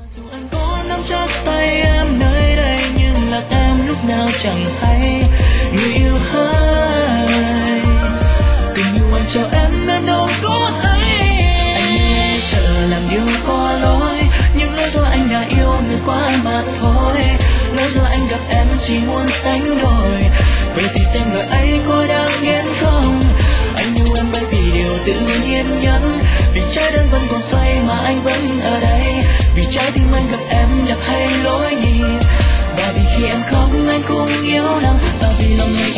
dù anh có nắm chắc tay em nơi đây nhưng lạc em lúc nào chẳng hay. Người yêu hỡi, tình yêu anh cho em đâu có hay. Anh nghe sợ làm điều có lỗi, nhưng lỗi do anh đã yêu người quá mà thôi. Lỗi do anh gặp em chỉ muốn sánh đôi, vậy thì xem lời ấy có đáng nghiến không. Anh yêu em bởi vì điều tự nhiên nhất, vì trái đất vẫn còn xoay mà anh vẫn ở đây, vì trái tim anh gặp em nhập hay lỗi nhịp, và vì khi em khóc anh cũng yếu lắm, và vì lòng này